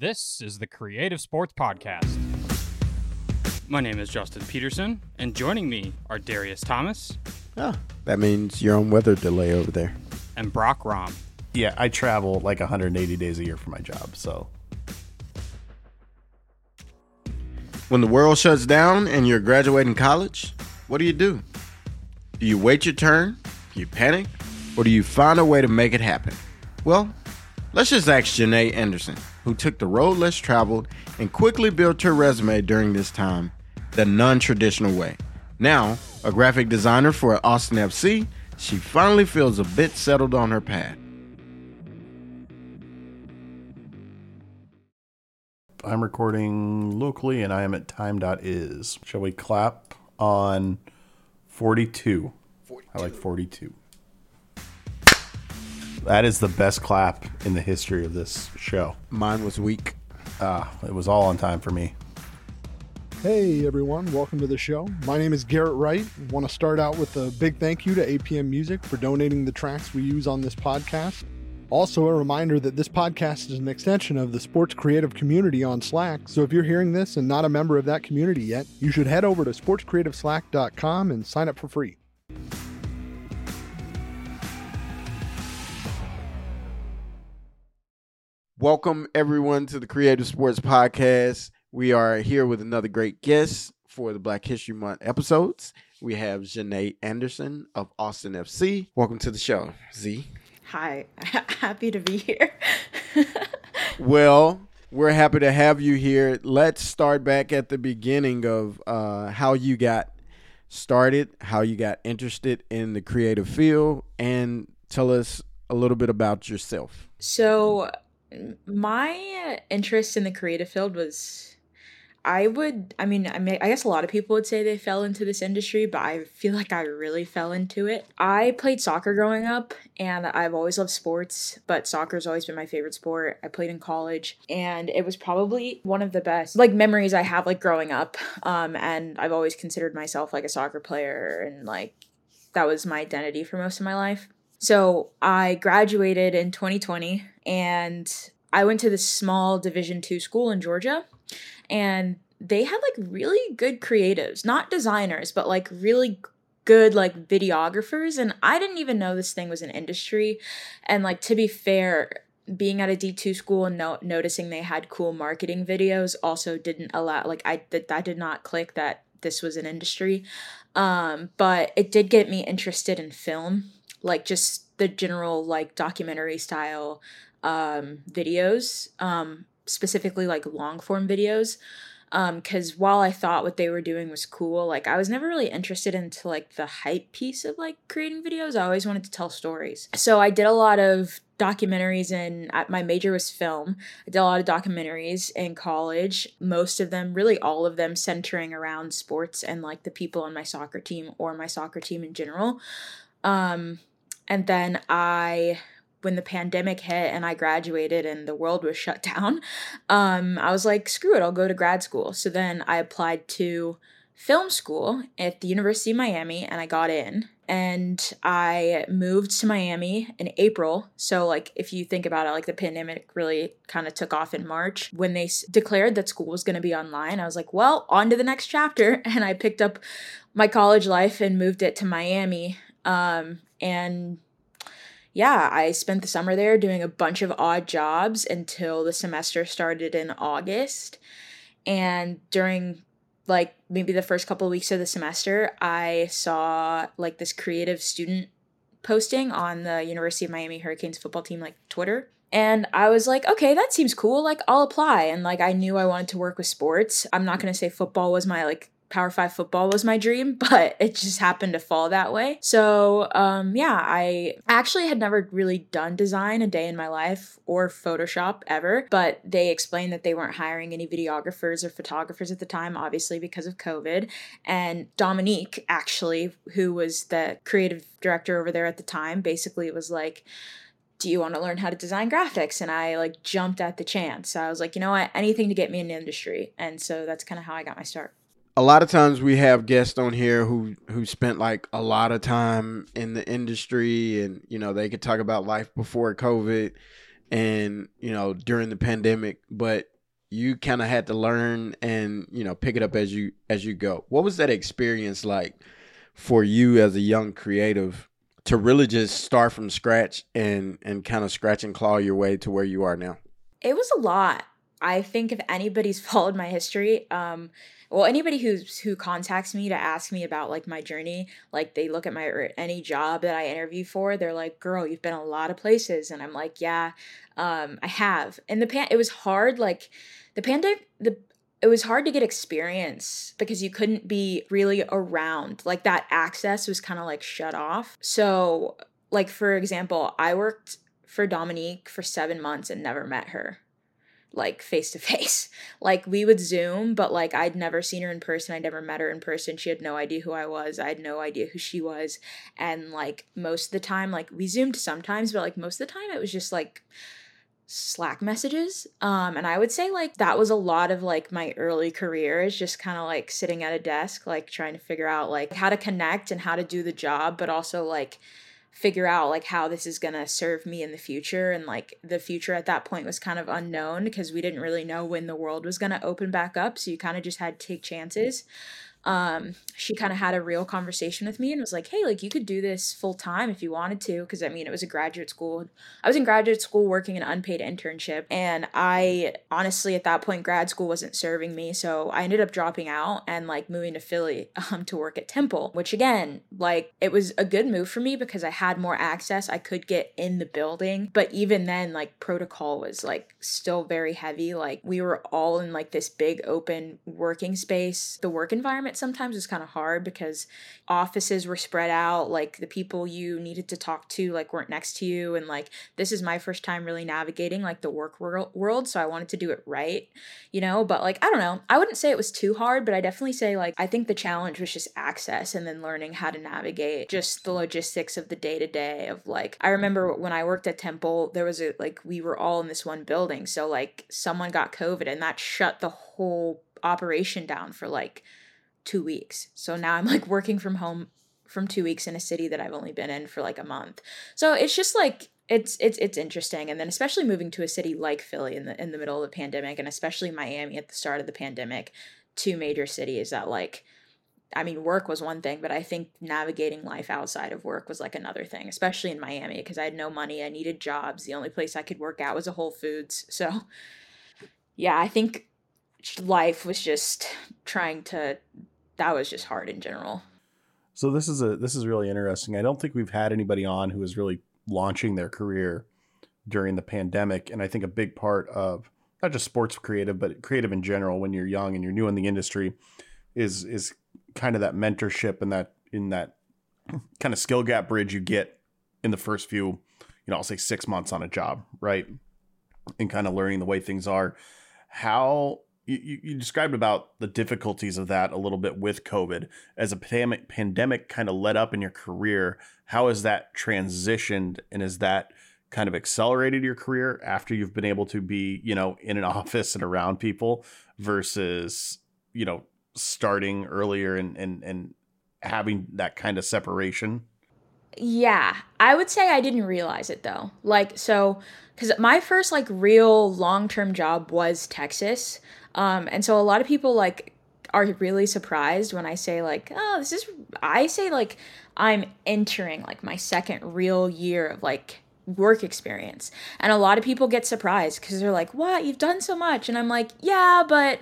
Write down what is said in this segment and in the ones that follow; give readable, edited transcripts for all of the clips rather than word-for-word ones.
This is the Creative Sports Podcast. My name is Justin Peterson, and joining me are Darius Thomas. Oh, that means you're on weather delay over there. And Brock Rom. Yeah, I travel like 180 days a year for my job, so. When the world shuts down and you're graduating college, what do? Do you wait your turn? Do you panic? Or do you find a way to make it happen? Well, let's just ask Janae Anderson, who took the road less traveled and quickly built her resume during this time the non-traditional way. Now, a graphic designer for Austin FC, she finally feels a bit settled on her path. I'm recording locally and I am at time.is. Shall we clap on 42? I like 42. That is the best clap in the history of this show. Mine was weak. It was all on time for me. Hey everyone, welcome to the show. My name is Garrett Wright. I want to start out with a big thank you to APM Music for donating the tracks we use on this podcast. Also a reminder that this podcast is an extension of the sports creative community on Slack, so if you're hearing this and not a member of that community yet, you should head over to sportscreativeslack.com and sign up for free. Welcome everyone to the Creative Sports Podcast. We are here with another great guest for the Black History Month episodes. We have Janae Anderson of Austin FC. Welcome to the show, Z. Hi, happy to be here. Well, we're happy to have you here. Let's start back at the beginning of how you got started, how you got interested in the creative field, and tell us a little bit about yourself. So my interest in the creative field was, I guess a lot of people would say they fell into this industry, but I feel like I really fell into it. I played soccer growing up, and I've always loved sports, but soccer's always been my favorite sport. I played in college, and it was probably one of the best, memories I have, growing up. And I've always considered myself, a soccer player, and, that was my identity for most of my life. So I graduated in 2020, and I went to this small Division II school in Georgia, and they had really good creatives, not designers, but really good videographers. And I didn't even know this thing was an industry. And to be fair, being at a D2 school and noticing they had cool marketing videos also didn't allow, that did not click that this was an industry. But it did get me interested in film, just the general documentary style videos, specifically long form videos, because while I thought what they were doing was cool, I was never really interested into the hype piece of creating videos. I always wanted to tell stories. So I did a lot of documentaries, and my major was film. I did a lot of documentaries in college, most of them, really all of them, centering around sports and the people on my soccer team or my soccer team in general. And then when the pandemic hit and I graduated and the world was shut down, I was like, screw it, I'll go to grad school. So then I applied to film school at the University of Miami, and I got in. And I moved to Miami in April. So if you think about it, the pandemic really kind of took off in March. When they declared that school was going to be online, I was like, well, on to the next chapter. And I picked up my college life and moved it to Miami. And yeah, I spent the summer there doing a bunch of odd jobs until the semester started in August. And during maybe the first couple of weeks of the semester, I saw this creative student posting on the University of Miami Hurricanes football team Twitter. And I was like, okay, that seems cool. I'll apply. And I knew I wanted to work with sports. I'm not going to say football was my Power 5 football was my dream, but it just happened to fall that way. So, I actually had never really done design a day in my life or Photoshop ever, but they explained that they weren't hiring any videographers or photographers at the time, obviously because of COVID. And Dominique, actually, who was the creative director over there at the time, basically was like, do you want to learn how to design graphics? And I jumped at the chance. So I was like, you know what, anything to get me in the industry. And so that's kind of how I got my start. A lot of times we have guests on here who spent a lot of time in the industry, and they could talk about life before COVID and during the pandemic, but you kind of had to learn and, pick it up as you go. What was that experience like for you as a young creative to really just start from scratch and kind of scratch and claw your way to where you are now? It was a lot. I think if anybody's followed my history, anybody who contacts me to ask me about like my journey, like they look at my or any job that I interview for, they're like, "Girl, you've been a lot of places," and I'm like, "Yeah, I have." And it was hard. Like the pandemic, it was hard to get experience because you couldn't be really around. Like that access was kind of like shut off. So, like for example, I worked for Dominique for 7 months and never met her like face to face. Like we would Zoom, but like I'd never seen her in person. I never met her in person. She had no idea who I was. I had no idea who she was. And like most of the time, like we Zoomed sometimes, but like most of the time it was just like Slack messages. And I would say like that was a lot of like my early career is just kind of like sitting at a desk, like trying to figure out like how to connect and how to do the job, but also like figure out like how this is going to serve me in the future. And like the future at that point was kind of unknown because we didn't really know when the world was going to open back up. So you kind of just had to take chances. She kind of had a real conversation with me and was like, "Hey, like you could do this full time if you wanted to." Cause I mean, it was a graduate school. I was in graduate school working an unpaid internship. And I honestly, at that point, grad school wasn't serving me. So I ended up dropping out and like moving to Philly, to work at Temple, which again, like it was a good move for me because I had more access. I could get in the building, but even then, like protocol was like still very heavy. Like we were all in like this big open working space. The work environment sometimes was kind of hard because offices were spread out, like the people you needed to talk to like weren't next to you, and like this is my first time really navigating like the work world, so I wanted to do it right, but like I don't know, I wouldn't say it was too hard, but I definitely say like I think the challenge was just access and then learning how to navigate just the logistics of the day-to-day of like I remember when I worked at Temple, there was we were all in this one building, so like someone got COVID and that shut the whole operation down for like 2 weeks. So now I'm like working from home from 2 weeks in a city that I've only been in for like a month. So it's just like it's interesting. And then especially moving to a city like Philly in the middle of the pandemic, and especially Miami at the start of the pandemic, two major cities that like I mean, work was one thing, but I think navigating life outside of work was like another thing, especially in Miami because I had no money. I needed jobs. The only place I could work at was a Whole Foods. So yeah, I think life was just that was just hard in general. So this is really interesting. I don't think we've had anybody on who is really launching their career during the pandemic. And I think a big part of not just sports creative, but creative in general, when you're young and you're new in the industry, is kind of that mentorship and that kind of skill gap bridge you get in the first few, I'll say 6 months on a job, right? And kind of learning the way things are. How you described about the difficulties of that a little bit with COVID as a pandemic kind of led up in your career. How has that transitioned, and has that kind of accelerated your career after you've been able to be, in an office and around people versus, starting earlier and having that kind of separation? Yeah, I would say I didn't realize it though. Like, so, because my first like real long-term job was Texas. And so a lot of people like are really surprised when I say like, oh, I say like I'm entering like my second real year of like work experience. And a lot of people get surprised because they're like, what? You've done so much. And I'm like, yeah, but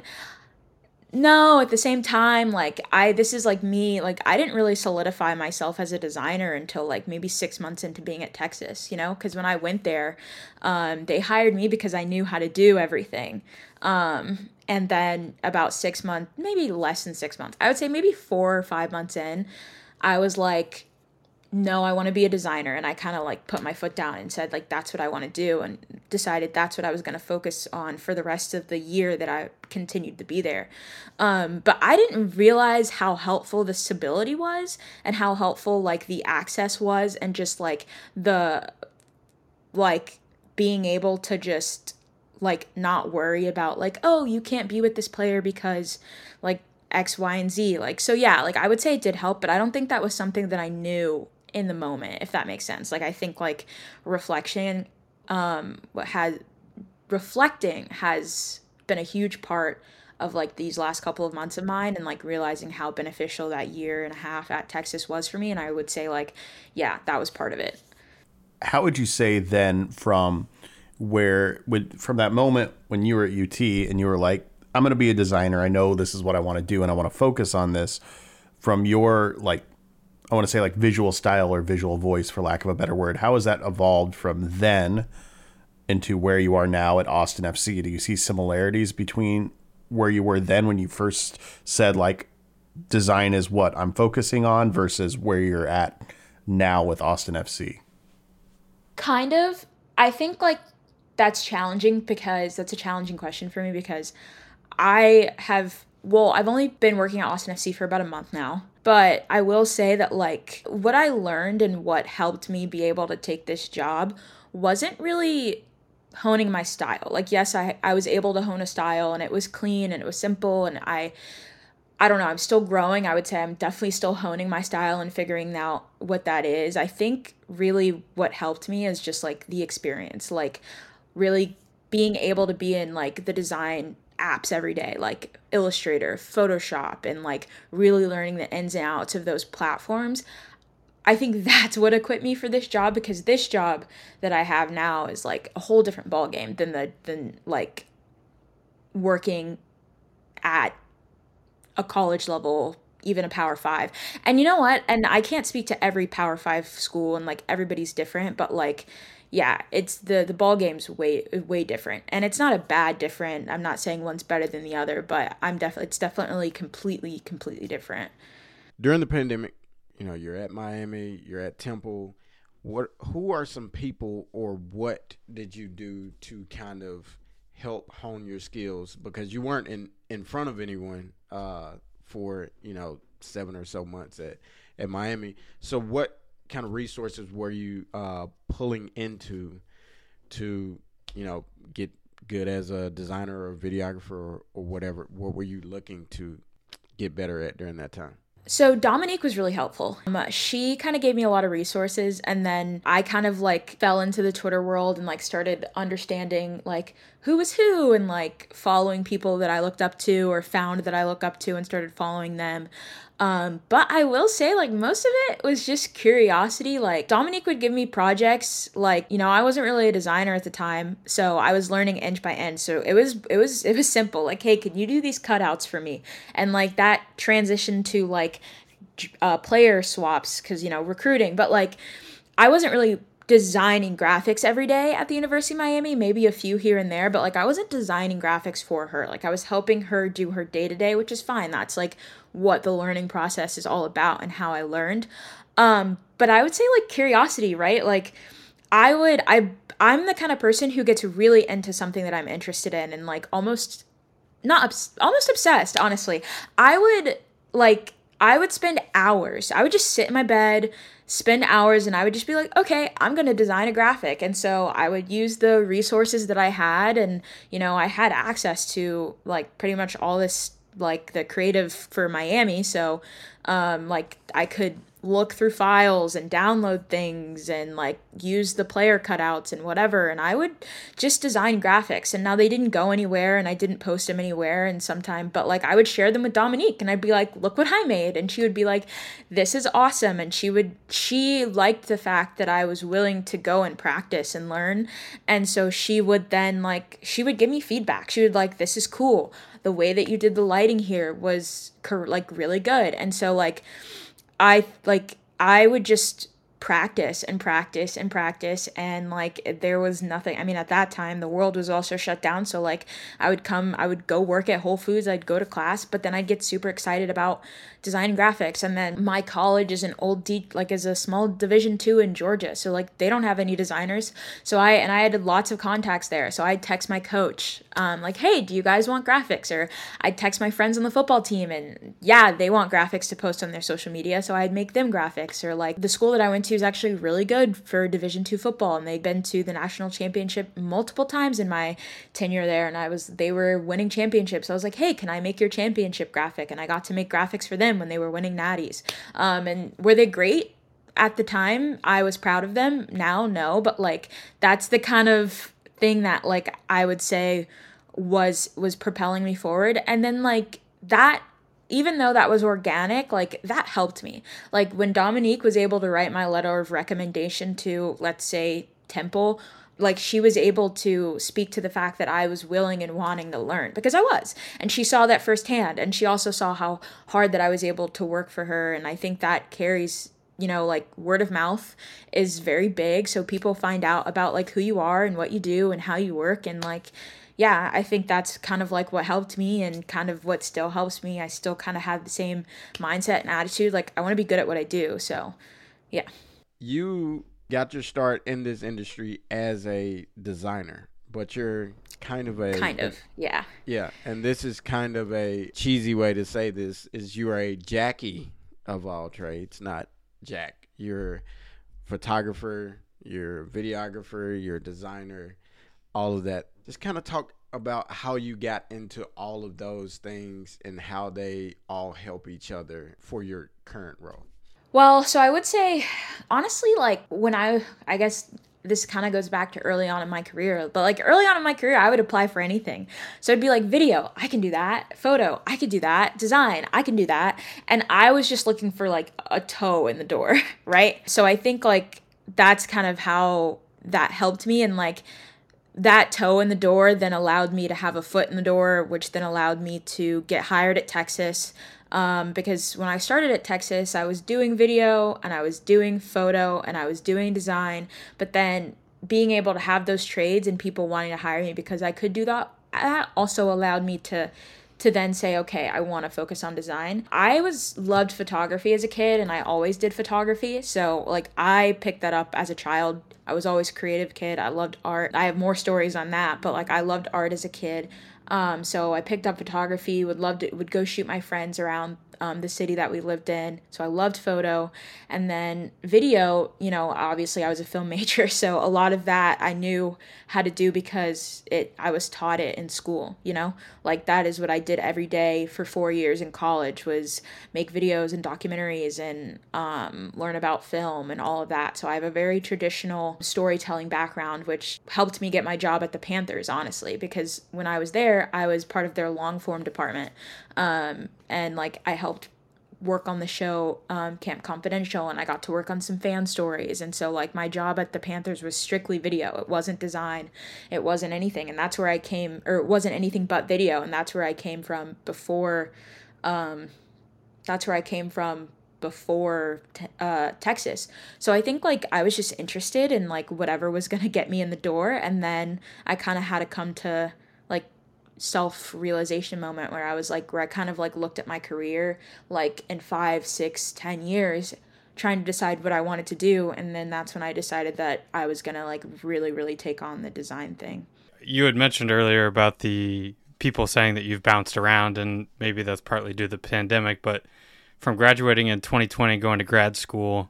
no, at the same time, like this is like me, like I didn't really solidify myself as a designer until like maybe 6 months into being at Texas, because when I went there, they hired me because I knew how to do everything. And then about 6 months, maybe less than 6 months, I would say maybe 4 or 5 months in, I was like, no, I want to be a designer. And I kind of like put my foot down and said like, that's what I want to do, and decided that's what I was going to focus on for the rest of the year that I continued to be there. But I didn't realize how helpful the stability was and how helpful like the access was, and just like the like being able to just like not worry about like, oh, you can't be with this player because like X, Y, and Z. Like, so yeah, like I would say it did help, but I don't think that was something that I knew in the moment, if that makes sense. Like I think like reflecting has been a huge part of like these last couple of months of mine, and like realizing how beneficial that year and a half at Texas was for me. And I would say like, yeah, that was part of it. How would you say then from from that moment when you were at UT and you were like, I'm going to be a designer. I know this is what I want to do and I want to focus on this, from your like, I want to say like visual style or visual voice, for lack of a better word. How has that evolved from then into where you are now at Austin FC? Do you see similarities between where you were then when you first said like design is what I'm focusing on versus where you're at now with Austin FC? Kind of. I think like that's challenging, because that's a challenging question for me, because I've only been working at Austin FC for about a month now, but I will say that like what I learned and what helped me be able to take this job wasn't really honing my style. Like, yes, I was able to hone a style, and it was clean and it was simple, and I don't know, I'm still growing. I would say I'm definitely still honing my style and figuring out what that is. I think really what helped me is just like the experience, like really being able to be in like the design apps every day, like Illustrator, Photoshop, and like really learning the ins and outs of those platforms. I think that's what equipped me for this job, because this job that I have now is like a whole different ballgame than like working at a college level, even a Power 5. And you know what? And I can't speak to every Power 5 school, and like everybody's different, but like yeah, it's the ball game's way different. And it's not a bad different. I'm not saying one's better than the other, but it's definitely completely different. During the pandemic, you're at Miami, you're at Temple. Who are some people, or what did you do to kind of help hone your skills? Because you weren't in front of anyone for 7 or so months at Miami. So what kind of resources were you pulling into to get good as a designer or videographer or whatever? What were you looking to get better at during that time? So Dominique was really helpful. She kind of gave me a lot of resources, and then I kind of like fell into the Twitter world and like started understanding like who was who, and like following people that I looked up to or found that I look up to and started following them. But I will say like most of it was just curiosity. Like Dominique would give me projects, like, I wasn't really a designer at the time, so I was learning inch by inch. So it was simple. Like, hey, can you do these cutouts for me? And like that transitioned to like player swaps, because, recruiting. But like I wasn't really designing graphics every day at the University of Miami, maybe a few here and there, but like I wasn't designing graphics for her. Like I was helping her do her day-to-day, which is fine. That's like what the learning process is all about and how I learned. But I would say like curiosity, right? Like I'm the kind of person who gets really into something that I'm interested in, and like almost obsessed, honestly. I would spend hours. I would just sit in my bed, spend hours, and I would just be like, okay, I'm going to design a graphic. And so I would use the resources that I had, and, I had access to like pretty much all this, like the creative for Miami. So, like I could look through files and download things and like use the player cutouts and whatever, and I would just design graphics. And now they didn't go anywhere, and I didn't post them anywhere, and but like I would share them with Dominique, and I'd be like, look what I made, and she would be like, this is awesome. And she liked the fact that I was willing to go and practice and learn. And so she would then she would give me feedback. She would like, this is cool, the way that you did the lighting here was like really good. And so like I would just practice and practice and practice, and like there was nothing. I mean, at that time the world was also shut down, so like I would go work at Whole Foods, I'd go to class, but then I'd get super excited about design graphics. And then my college is is a small Division 2 in Georgia, so like they don't have any designers. So I had lots of contacts there, so I'd text my coach, like, hey, do you guys want graphics? Or I'd text my friends on the football team, and yeah, they want graphics to post on their social media, so I'd make them graphics. Or like the school that I went to is actually really good for Division 2 football, and they'd been to the national championship multiple times in my tenure there, and they were winning championships. I was like, hey, can I make your championship graphic? And I got to make graphics for them when they were winning natties. And were they great? At the time, I was proud of them. Now, no, but like that's the kind of thing that like I would say was propelling me forward. And then like that, even though that was organic, like that helped me. Like when Dominique was able to write my letter of recommendation to, let's say, Temple, like she was able to speak to the fact that I was willing and wanting to learn, because I was. And she saw that firsthand. And she also saw how hard that I was able to work for her. And I think that carries, you know, like word of mouth is very big. So people find out about like who you are and what you do and how you work. And like, yeah, I think that's kind of like what helped me and kind of what still helps me. I still kind of have the same mindset and attitude. Like I want to be good at what I do. So yeah. You got your start in this industry as a designer, but you're yeah. Yeah, and this is kind of a cheesy way to say this, is you are a Jackie of all trades, not Jack. You're a photographer, you're a videographer, you're a designer, all of that. Just kind of talk about how you got into all of those things and how they all help each other for your current role. Well, so I would say, honestly, like when I guess this kind of goes back to early on in my career, but like early on in my career, I would apply for anything. So it'd be like video, I can do that. Photo, I could do that. Design, I can do that. And I was just looking for like a toe in the door, right? So I think like that's kind of how that helped me. And like that toe in the door then allowed me to have a foot in the door, which then allowed me to get hired at Texas. Because when I started at Texas, I was doing video and I was doing photo and I was doing design, but then being able to have those trades and people wanting to hire me because I could do that also allowed me to then say, okay, I want to focus on design. I loved photography as a kid and I always did photography. So like I picked that up as a child. I was always a creative kid. I loved art. I have more stories on that, but like I loved art as a kid. So I picked up photography, would go shoot my friends around the city that we lived in. So I loved photo. And then video, you know, obviously I was a film major. So a lot of that I knew how to do because I was taught it in school, you know, like that is what I did every day for 4 years in college, was make videos and documentaries and learn about film and all of that. So I have a very traditional storytelling background, which helped me get my job at the Panthers, honestly, because when I was there, I was part of their long form department. And like I helped work on the show Camp Confidential, and I got to work on some fan stories. And so like my job at the Panthers was strictly video. It wasn't design. It wasn't anything. And that's where I came, or it wasn't anything but video. And that's where I came from before Texas. So I think like I was just interested in like whatever was going to get me in the door. And then I kind of had to come to like self-realization moment where I kind of like looked at my career like in 5, 6, 10 years trying to decide what I wanted to do. And then that's when I decided that I was going to like really, really take on the design thing. You had mentioned earlier about the people saying that you've bounced around, and maybe that's partly due to the pandemic, but from graduating in 2020, going to grad school,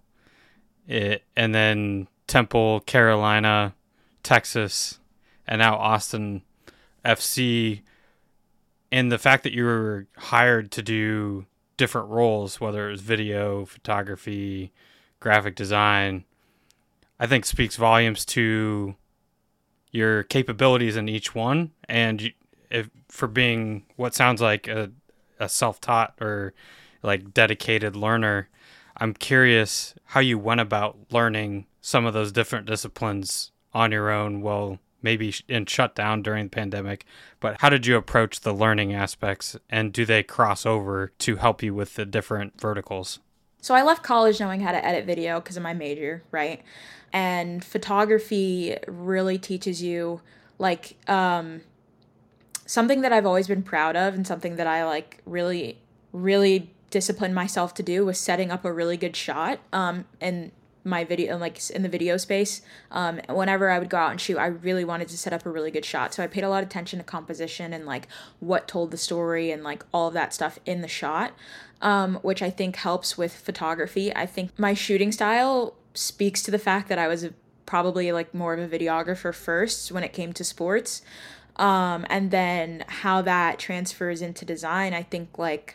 and then Temple, Carolina, Texas, and now Austin FC, and the fact that you were hired to do different roles, whether it was video, photography, graphic design, I think speaks volumes to your capabilities in each one, and for being what sounds like a self-taught or like dedicated learner. I'm curious how you went about learning some of those different disciplines on your own, well, maybe in shutdown during the pandemic, but how did you approach the learning aspects, and do they cross over to help you with the different verticals? So I left college knowing how to edit video because of my major, right? And photography really teaches you like something that I've always been proud of, and something that I like really, really disciplined myself to do was setting up a really good shot in my video, like in the video space. Whenever I would go out and shoot, I really wanted to set up a really good shot. So I paid a lot of attention to composition and like what told the story and like all of that stuff in the shot, which I think helps with photography. I think my shooting style speaks to the fact that I was probably like more of a videographer first when it came to sports. And then how that transfers into design, I think like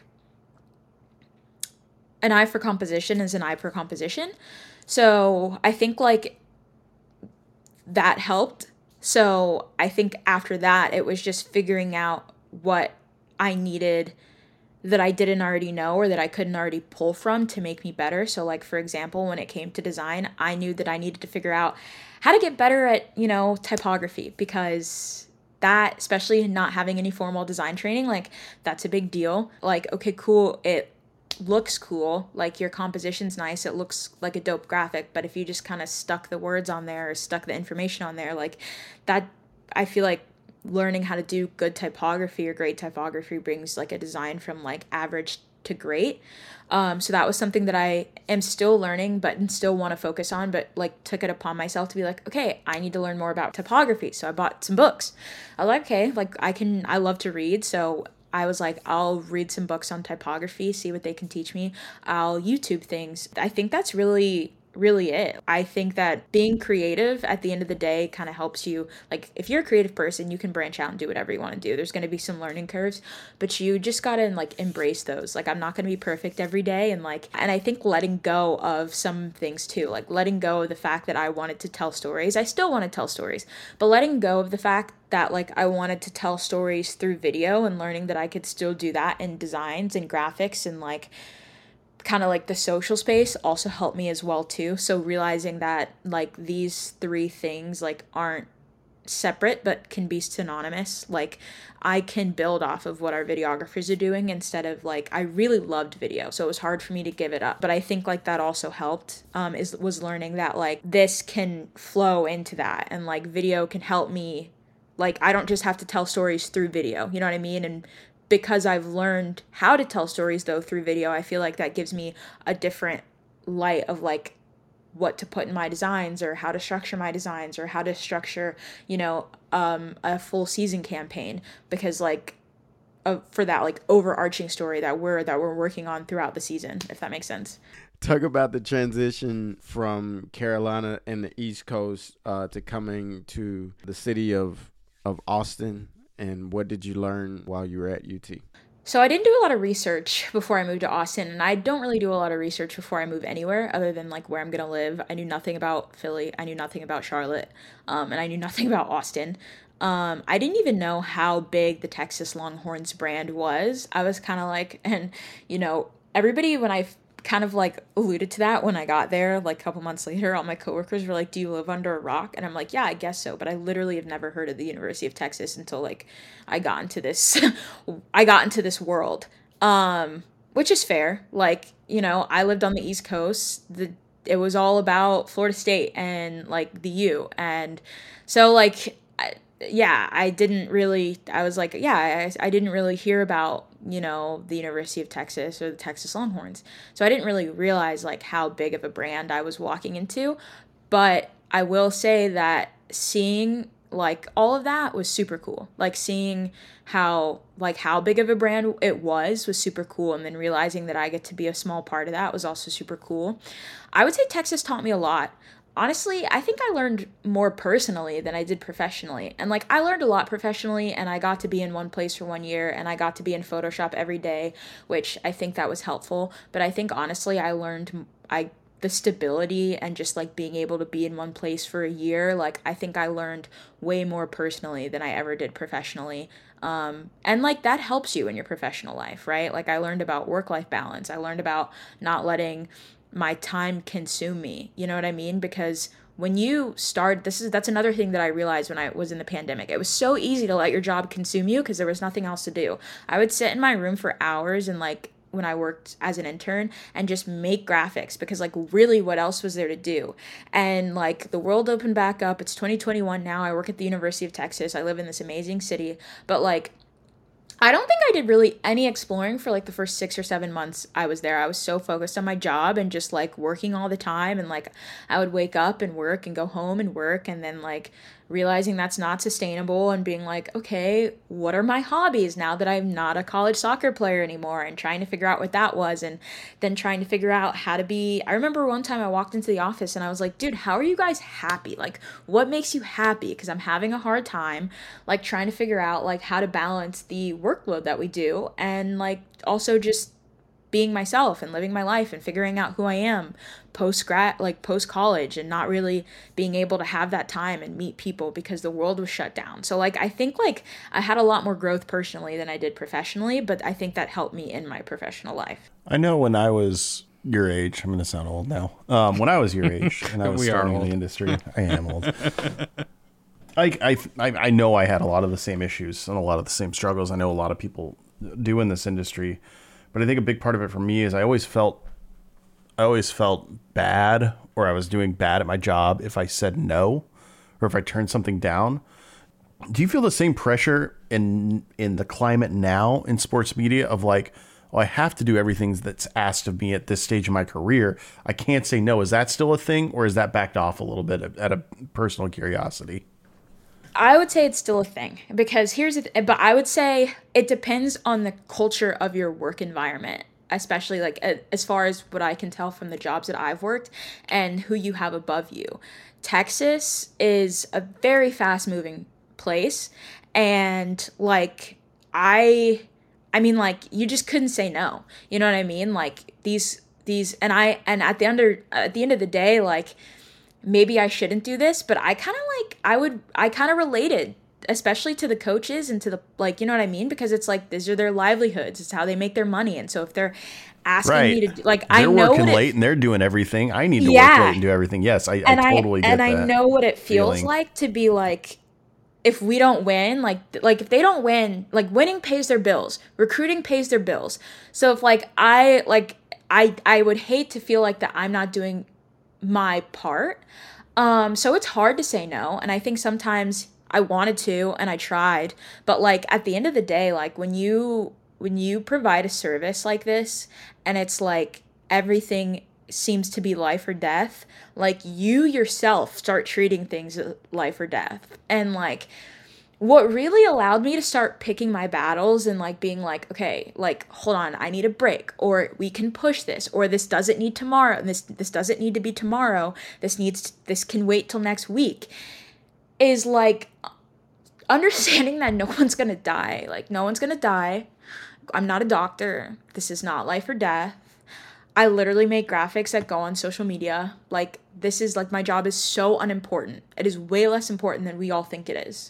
an eye for composition is an eye for composition. So I think like that helped So I think after that, it was just figuring out what I needed that I didn't already know or that I couldn't already pull from to make me better. So, like, for example, when it came to design, I knew that I needed to figure out how to get better at, typography, because that, especially not having any formal design training, like, that's a big deal. Like, okay, cool, it looks cool, like your composition's nice, it looks like a dope graphic, but if you just kind of stuck the words on there or stuck the information on there, like that, I feel like learning how to do good typography or great typography brings like a design from like average to great. So that was something that I am still learning, but still want to focus on, but like took it upon myself to be like, okay, I need to learn more about typography. So I bought some books. I like, okay, like I love to read. So I was like, I'll read some books on typography, see what they can teach me. I'll YouTube things. I think that's really it. I think that being creative at the end of the day kind of helps you. Like, if you're a creative person, you can branch out and do whatever you want to do. There's going to be some learning curves, but you just got to like embrace those. Like, I'm not going to be perfect every day. And I think letting go of some things too, like letting go of the fact that I wanted to tell stories. I still want to tell stories, but letting go of the fact that like I wanted to tell stories through video and learning that I could still do that in designs and graphics and like kind of like the social space also helped me as well too. So realizing that like these three things like aren't separate but can be synonymous. Like I can build off of what our videographers are doing instead of like, I really loved video, so it was hard for me to give it up. But I think like that also helped was learning that like this can flow into that, and like video can help me. Like I don't just have to tell stories through video, you know what I mean? And because I've learned how to tell stories though through video, I feel like that gives me a different light of like what to put in my designs or how to structure my designs or how to structure, a full season campaign, because like for that like overarching story that we're working on throughout the season, if that makes sense. Talk about the transition from Carolina and the East Coast to coming to the city of Austin. And what did you learn while you were at UT? So I didn't do a lot of research before I moved to Austin, and I don't really do a lot of research before I move anywhere other than like where I'm going to live. I knew nothing about Philly. I knew nothing about Charlotte, and I knew nothing about Austin. I didn't even know how big the Texas Longhorns brand was. I was kind of like, and everybody, when I kind of like alluded to that when I got there, like a couple months later, all my coworkers were like, do you live under a rock? And I'm like, yeah, I guess so. But I literally have never heard of the University of Texas until like I got into this world, which is fair. Like, I lived on the East Coast. It was all about Florida State and like the U. And so like, I didn't really hear about, the University of Texas or the Texas Longhorns. So I didn't really realize like how big of a brand I was walking into. But I will say that seeing like all of that was super cool. Like seeing how big of a brand it was super cool. And then realizing that I get to be a small part of that was also super cool. I would say Texas taught me a lot. Honestly, I think I learned more personally than I did professionally. And like I learned a lot professionally, and I got to be in one place for 1 year, and I got to be in Photoshop every day, which I think that was helpful. But I think honestly I learned the stability and just like being able to be in one place for a year. Like I think I learned way more personally than I ever did professionally. And like that helps you in your professional life, right? Like I learned about work-life balance. I learned about not letting my time consume me. You know what I mean? Because when you start, that's another thing that I realized when I was in the pandemic. It was so easy to let your job consume you because there was nothing else to do. I would sit in my room for hours and like when I worked as an intern and just make graphics because like really what else was there to do? And like the world opened back up. It's 2021 now. I work at the University of Texas. I live in this amazing city, but like I don't think I did really any exploring for like the first 6 or 7 months I was there. I was so focused on my job and just like working all the time. And like I would wake up and work and go home and work, and then like realizing that's not sustainable and being like, okay, what are my hobbies now that I'm not a college soccer player anymore, and trying to figure out what that was, and then trying to figure out how to be. I remember one time I walked into the office and I was like, dude, how are you guys happy? Like what makes you happy? Because I'm having a hard time like trying to figure out like how to balance the workload that we do and like also just being myself and living my life and figuring out who I am post college, and not really being able to have that time and meet people because the world was shut down. So like I think like I had a lot more growth personally than I did professionally, but I think that helped me in my professional life. I know when I was your age, I'm going to sound old now. When I was your age and I was starting in the industry, I am old. I know I had a lot of the same issues and a lot of the same struggles. I know a lot of people do in this industry, but I think a big part of it for me is I always felt bad, or I was doing bad at my job if I said no, or if I turned something down. Do you feel the same pressure in the climate now in sports media of like, oh, I have to do everything that's asked of me at this stage of my career. I can't say no. Is that still a thing, or is that backed off a little bit out of personal curiosity? I would say it's still a thing, because but I would say it depends on the culture of your work environment, especially like as far as what I can tell from the jobs that I've worked and who you have above you. Texas is a very fast moving place, and like I mean, like, you just couldn't say no. You know what I mean? Like these and at the end of the day, like, maybe I shouldn't do this, but I kind of related, especially to the coaches and to the, like, you know what I mean? Because it's like, these are their livelihoods. It's how they make their money. And so if they're asking me to do, like, I know they're working late and they're doing everything. I need to work late and do everything. Yes, I totally get that. And I know what it feels like to be like, if we don't win, like if they don't win, like, winning pays their bills, recruiting pays their bills. So if like I would hate to feel like that I'm not doing my part. So it's hard to say no, and I think sometimes I wanted to and I tried, but like at the end of the day, like when you provide a service like this and it's like everything seems to be life or death, like you yourself start treating things as life or death. And like what really allowed me to start picking my battles and like being like, okay, like, hold on, I need a break, or we can push this, or this doesn't need tomorrow, this doesn't need to be tomorrow, this can wait till next week, is like understanding that no one's gonna die. Like, no one's gonna die. I'm not a doctor. This is not life or death. I literally make graphics that go on social media. Like, this is like, my job is so unimportant. It is way less important than we all think it is.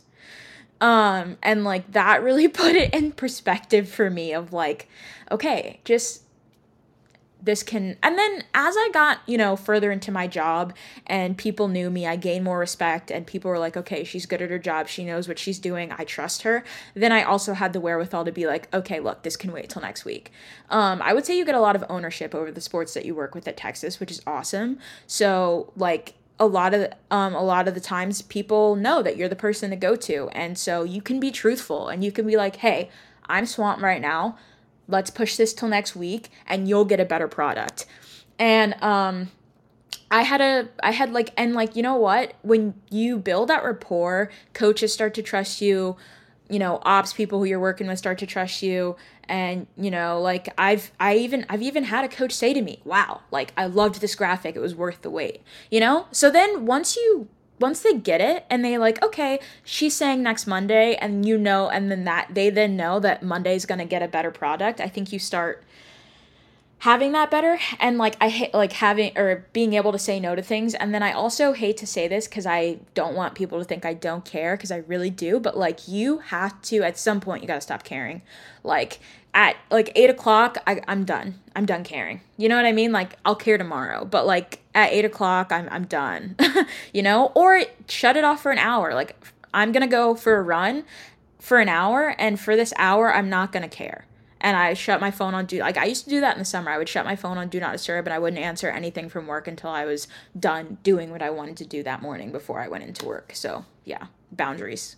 And like that really put it in perspective for me of like, okay, just this can, and then as I got, further into my job and people knew me, I gained more respect, and people were like, okay, she's good at her job, she knows what she's doing, I trust her. Then I also had the wherewithal to be like, okay, look, this can wait till next week. I would say you get a lot of ownership over the sports that you work with at Texas, which is awesome. So like, a lot of the times people know that you're the person to go to, and so you can be truthful and you can be like, hey, I'm swamped right now, let's push this till next week and you'll get a better product. And I had like, and like, you know what, when you build that rapport, coaches start to trust you, ops people who you're working with start to trust you. And, like I've even had a coach say to me, wow, like, I loved this graphic, it was worth the wait, So then once they get it and they like, okay, she's saying next Monday, and and then that they then know that Monday's going to get a better product, I think you start having that better. And like, I hate like having or being able to say no to things. And then I also hate to say this because I don't want people to think I don't care, because I really do, but like, you have to, at some point, you got to stop caring. Like at like 8:00, I'm done caring. You know what I mean? Like, I'll care tomorrow, but like at 8:00, I'm done, or shut it off for an hour. Like, I'm going to go for a run for an hour, and for this hour, I'm not going to care. And I shut my phone on like, I used to do that in the summer. I would shut my phone on do not disturb, and I wouldn't answer anything from work until I was done doing what I wanted to do that morning before I went into work. So yeah, boundaries.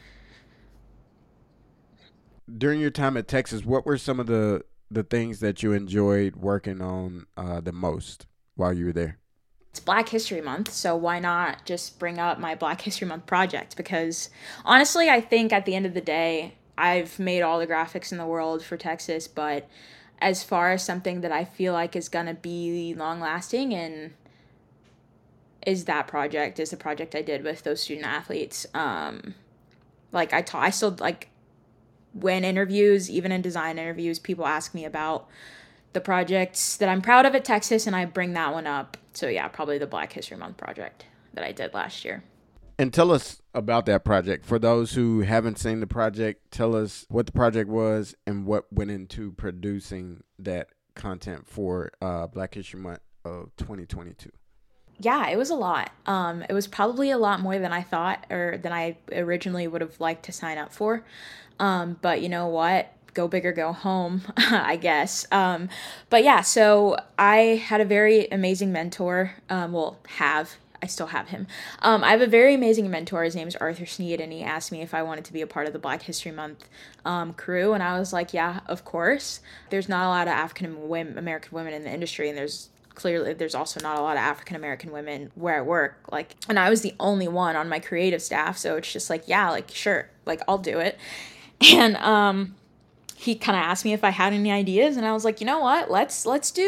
During your time at Texas, what were some of the things that you enjoyed working on the most while you were there? It's Black History Month, so why not just bring up my Black History Month project? Because honestly, I think at the end of the day, I've made all the graphics in the world for Texas, but as far as something that I feel like is going to be long lasting, and is the project I did with those student athletes. Like I still, like, when interviews, even in design interviews, people ask me about the projects that I'm proud of at Texas, and I bring that one up. So yeah, probably the Black History Month project that I did last year. And tell us about that project. For those who haven't seen the project, tell us what the project was and what went into producing that content for Black History Month of 2022. Yeah, it was a lot. It was probably a lot more than I thought or than I originally would have liked to sign up for. But you know what? Go big or go home, I guess. But yeah, so I had a very amazing mentor. I still have him. I have a very amazing mentor. His name is Arthur Sneed, and he asked me if I wanted to be a part of the Black History Month crew, and I was like, yeah, of course. There's not a lot of African American women in the industry, and there's also not a lot of African American women where I work, like, and I was the only one on my creative staff, so it's just like, yeah, like, sure, like, I'll do it. And he kind of asked me if I had any ideas, and I was like, you know what, let's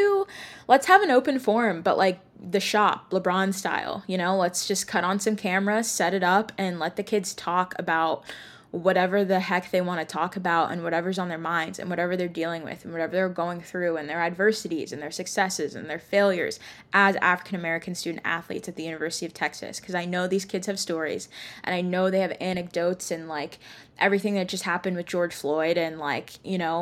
have an open forum, but like the shop, LeBron style, let's just cut on some cameras, set it up, and let the kids talk about whatever the heck they want to talk about and whatever's on their minds and whatever they're dealing with and whatever they're going through and their adversities and their successes and their failures as African American student athletes at the University of Texas. Because I know these kids have stories, and I know they have anecdotes, and like everything that just happened with George Floyd, and like,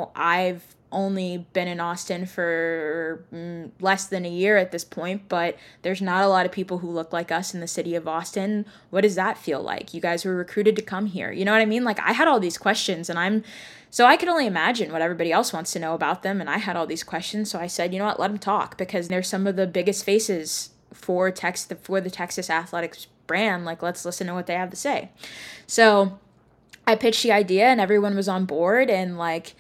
I've only been in Austin for less than a year at this point, but there's not a lot of people who look like us in the city of Austin. What does that feel like? You guys were recruited to come here. You know what I mean? Like, I had all these questions, and so I could only imagine what everybody else wants to know about them, and I had all these questions, so I said, you know what, let them talk, because they're some of the biggest faces for the Texas athletics brand. Like, let's listen to what they have to say. So I pitched the idea, and everyone was on board, and like,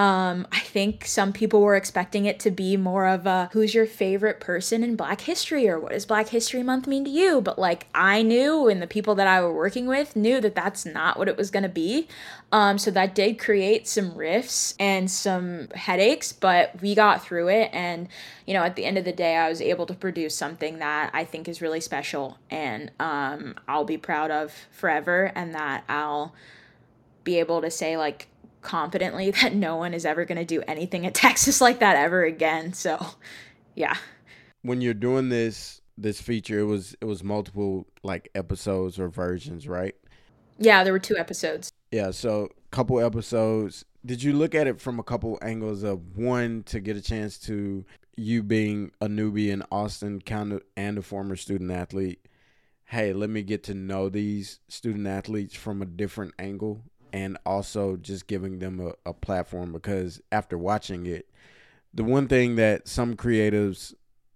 I think some people were expecting it to be more of a who's your favorite person in Black history, or what does Black History Month mean to you? But like, I knew, and the people that I were working with knew that that's not what it was going to be. So that did create some rifts and some headaches, but we got through it. And, at the end of the day, I was able to produce something that I think is really special, and I'll be proud of forever, and that I'll be able to say, like, confidently that no one is ever going to do anything at Texas like that ever again. So, yeah. When you're doing this feature, it was multiple like episodes or versions, right? Yeah, there were 2 episodes. Yeah, so couple episodes. Did you look at it from a couple angles of, one, to get a chance to, you being a newbie in Austin kind of and a former student athlete, hey, let me get to know these student athletes from a different angle, and also just giving them a platform? Because after watching it, the one thing that some creatives,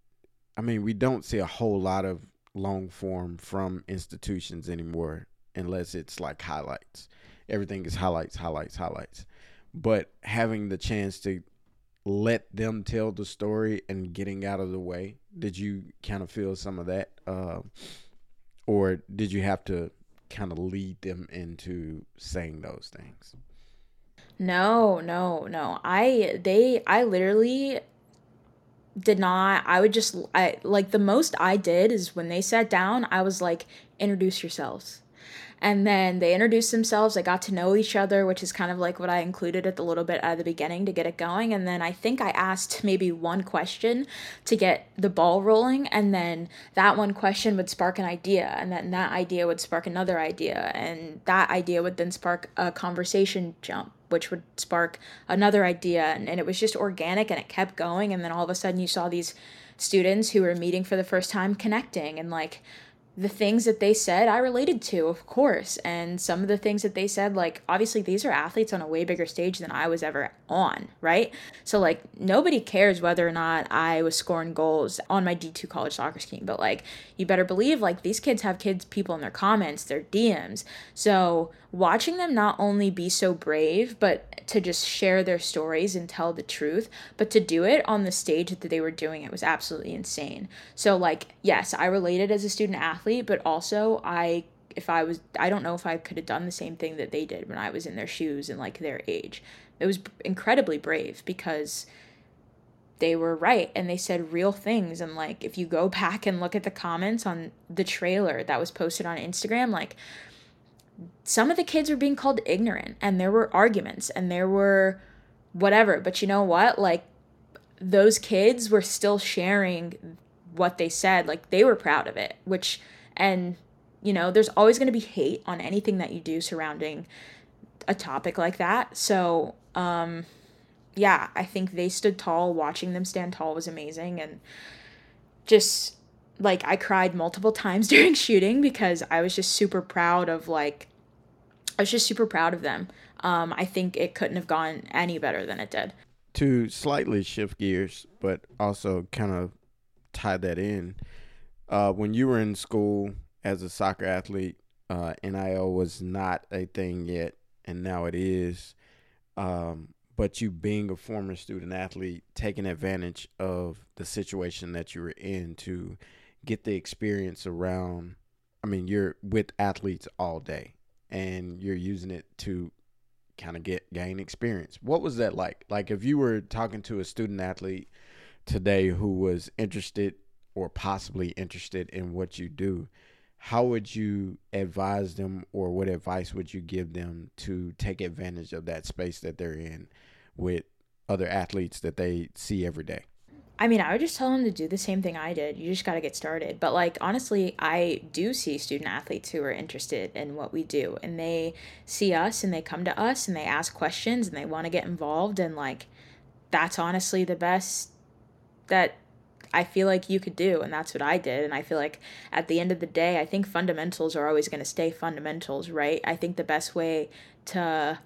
we don't see a whole lot of long form from institutions anymore, unless it's like highlights. Everything is highlights. But having the chance to let them tell the story and getting out of the way, did you kind of feel some of that? Or did you have to kind of lead them into saying those things? No. I literally did not. The most I did is when they sat down, I was like, introduce yourselves. And then they introduced themselves. They got to know each other, which is kind of like what I included at the little bit at the beginning to get it going. And then I think I asked maybe one question to get the ball rolling. And then that one question would spark an idea. And then that idea would spark another idea. And that idea would then spark a conversation jump, which would spark another idea. And it was just organic, and it kept going. And then all of a sudden you saw these students who were meeting for the first time connecting, and like, the things that they said I related to, of course. And some of the things that they said, like, obviously these are athletes on a way bigger stage than I was ever on, right? So like, nobody cares whether or not I was scoring goals on my D2 college soccer team, but like, you better believe, like, these kids have people in their comments, their DMs. So watching them not only be so brave, but to just share their stories and tell the truth, but to do it on the stage that they were doing it was absolutely insane. So like, yes, I related as a student athlete, but also I don't know if I could have done the same thing that they did when I was in their shoes and like their age. It was incredibly brave, because they were right, and they said real things. And like, if you go back and look at the comments on the trailer that was posted on Instagram, like, some of the kids were being called ignorant, and there were arguments, and there were whatever. But you know what? Like, those kids were still sharing what they said. Like, they were proud of it, which, and, you know, there's always going to be hate on anything that you do surrounding a topic like that. So, yeah, I think they stood tall. Watching them stand tall was amazing. And just, like, I cried multiple times during shooting because I was just super proud of, like, I was just super proud of them. I think it couldn't have gone any better than it did. To slightly shift gears, but also kind of tie that in, when you were in school as a soccer athlete, NIL was not a thing yet, and now it is. But you being a former student athlete, taking advantage of the situation that you were in to get the experience around, I mean, you're with athletes all day, and you're using it to kind of gain experience. What was that like? Like, if you were talking to a student athlete today who was interested or possibly interested in what you do, how would you advise them, or what advice would you give them to take advantage of that space that they're in with other athletes that they see every day? I mean, I would just tell them to do the same thing I did. You just got to get started. But, like, honestly, I do see student athletes who are interested in what we do, and they see us and they come to us and they ask questions and they want to get involved. And, like, that's honestly the best that I feel like you could do. And that's what I did. And I feel like at the end of the day, I think fundamentals are always going to stay fundamentals, right? I think the best way to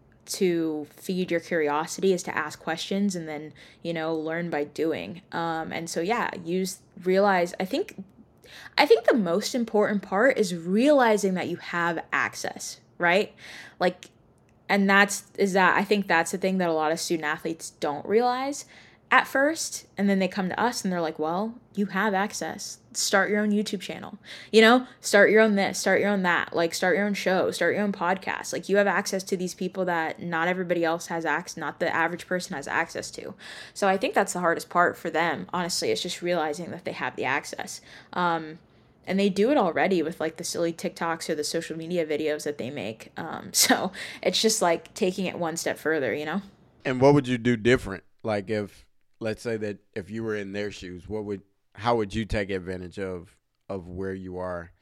feed your curiosity is to ask questions and then, you know, learn by doing. And so, yeah, realize, I think the most important part is realizing that you have access, right? Like, and I think that's the thing that a lot of student athletes don't realize at first. And then they come to us and they're like, well, you have access. Start your own YouTube channel, you know, start your own this, start your own that, like, start your own show, start your own podcast. Like, you have access to these people that not everybody else has access, not the average person has access to. So I think that's the hardest part for them, honestly. It's just realizing that they have the access. And they do it already with, like, the silly TikToks or the social media videos that they make. So it's just like taking it one step further, you know? And what would you do different? Like, if, let's say that if you were in their shoes, how would you take advantage of where you are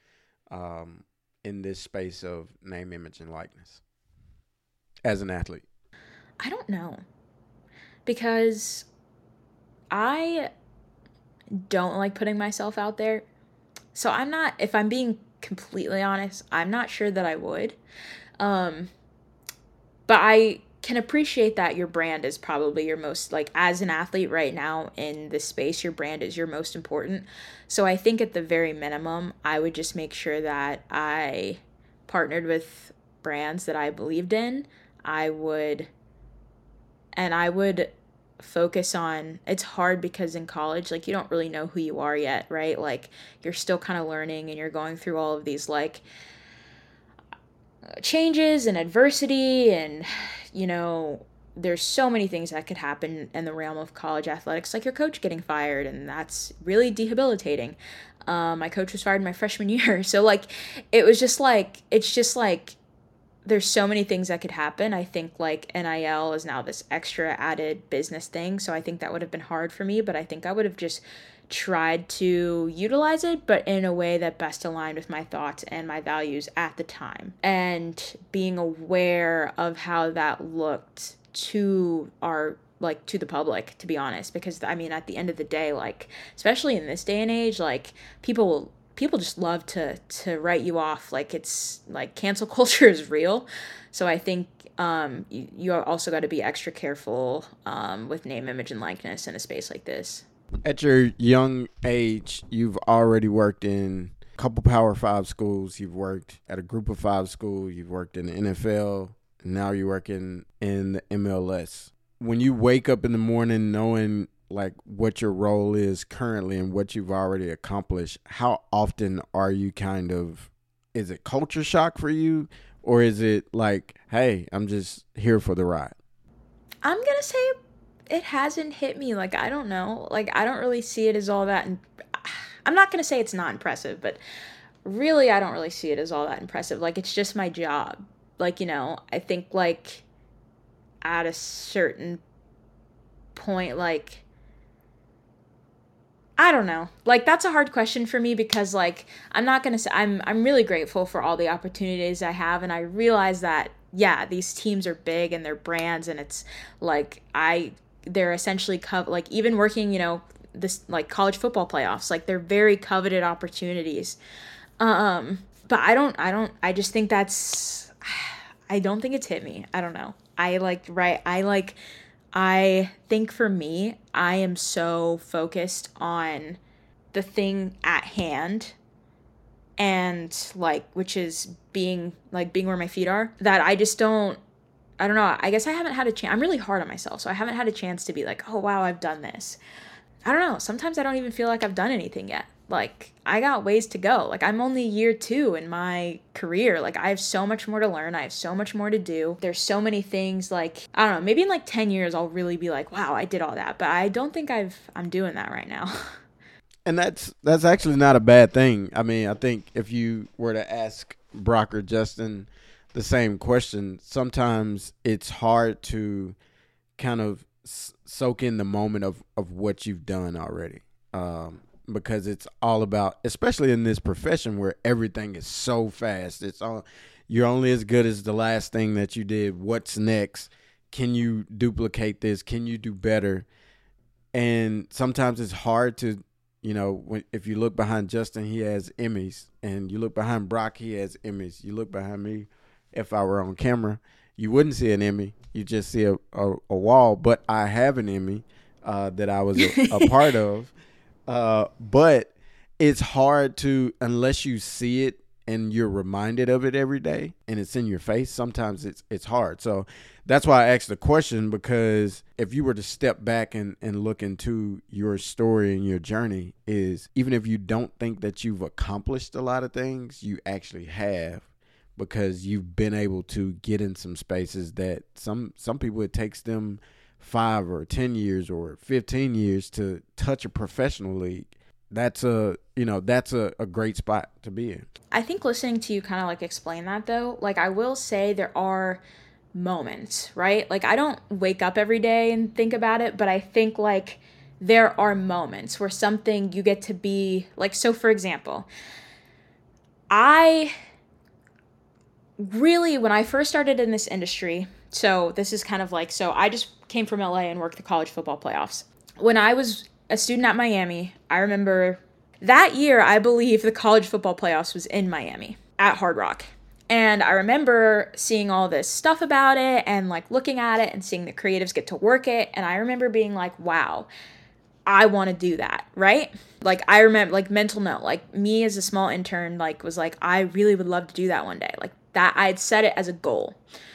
in this space of name, image, and likeness as an athlete? I don't know, because I don't like putting myself out there. So if I'm being completely honest, I'm not sure that I would. But I can appreciate that your brand is probably your most, like, as an athlete right now in this space, your brand is your most important. So I think at the very minimum, I would just make sure that I partnered with brands that I believed in. I would focus on, it's hard because in college, like, you don't really know who you are yet, right? Like, you're still kind of learning and you're going through all of these, like, changes and adversity, and, you know, there's so many things that could happen in the realm of college athletics, like your coach getting fired, and that's really debilitating. My coach was fired my freshman year, so, like, it's just like there's so many things that could happen. I think, like, NIL is now this extra added business thing, so I think that would have been hard for me, but I think I would have just tried to utilize it, but in a way that best aligned with my thoughts and my values at the time. And being aware of how that looked to the public, to be honest, because, I mean, at the end of the day, like, especially in this day and age, like, people just love to write you off. Like, it's like cancel culture is real. So I think you also got to be extra careful with name, image, and likeness in a space like this. At your young age, you've already worked in a couple Power 5 schools. You've worked at a Group of 5 school. You've worked in the NFL. And now you're working in the MLS. When you wake up in the morning knowing, like, what your role is currently and what you've already accomplished, how often are you is it culture shock for you? Or is it like, hey, I'm just here for the ride? I'm going to say it hasn't hit me. Like, I don't know. Like, I don't really see it as all that. I'm not going to say it's not impressive, but really, I don't really see it as all that impressive. Like, it's just my job. Like, you know, I think, like, at a certain point, like, I don't know. Like, that's a hard question for me because, like, I'm not going to say I'm really grateful for all the opportunities I have, and I realize that, yeah, these teams are big and they're brands, and it's like they're essentially like, even working, this like college football playoffs, like they're very coveted opportunities. But I just think I don't think it's hit me. I don't know. I think for me, I am so focused on the thing at hand and like, which is being where my feet are, that I don't know. I guess I haven't had a chance. I'm really hard on myself. So I haven't had a chance to be like, oh, wow, I've done this. I don't know. Sometimes I don't even feel like I've done anything yet. Like, I got ways to go. Like, I'm only year 2 in my career. Like, I have so much more to learn. I have so much more to do. There's so many things, like, I don't know, maybe in like 10 years I'll really be like, wow, I did all that. But I don't think I'm doing that right now. And that's actually not a bad thing. I mean, I think if you were to ask Brock or Justin the same question, sometimes it's hard to kind of soak in the moment of what you've done already. Because it's all about, especially in this profession where everything is so fast. You're only as good as the last thing that you did. What's next? Can you duplicate this? Can you do better? And sometimes it's hard to, if you look behind Justin, he has Emmys, and you look behind Brock, he has Emmys. You look behind me, if I were on camera, you wouldn't see an Emmy. You just see a wall. But I have an Emmy that I was a part of. But it's hard to, unless you see it and you're reminded of it every day and it's in your face, sometimes it's hard. So that's why I asked the question, because if you were to step back and look into your story and your journey, is even if you don't think that you've accomplished a lot of things, you actually have, because you've been able to get in some spaces that some people, it takes them 5 or 10 years or 15 years to touch a professional league. That's a great spot to be in. I think listening to you kind of like explain that though, like I will say there are moments, right? Like I don't wake up every day and think about it, but I think like there are moments where something you get to be like, so for example, I really, when I first started in this industry, so this is kind of like, so I just came from LA and worked the college football playoffs. When I was a student at Miami, I remember that year, I believe the college football playoffs was in Miami at Hard Rock. And I remember seeing all this stuff about it and like looking at it and seeing the creatives get to work it. And I remember being like, wow, I want to do that, right? Like I remember, like mental note, like me as a small intern, like was like, I really would love to do that one day. Like that, I had set it as a goal.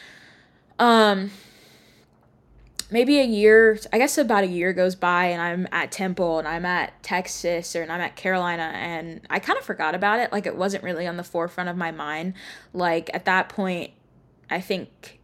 Maybe about a year goes by and I'm at Temple and I'm at Texas and I'm at Carolina, and I kind of forgot about it. Like it wasn't really on the forefront of my mind. Like at that point, I think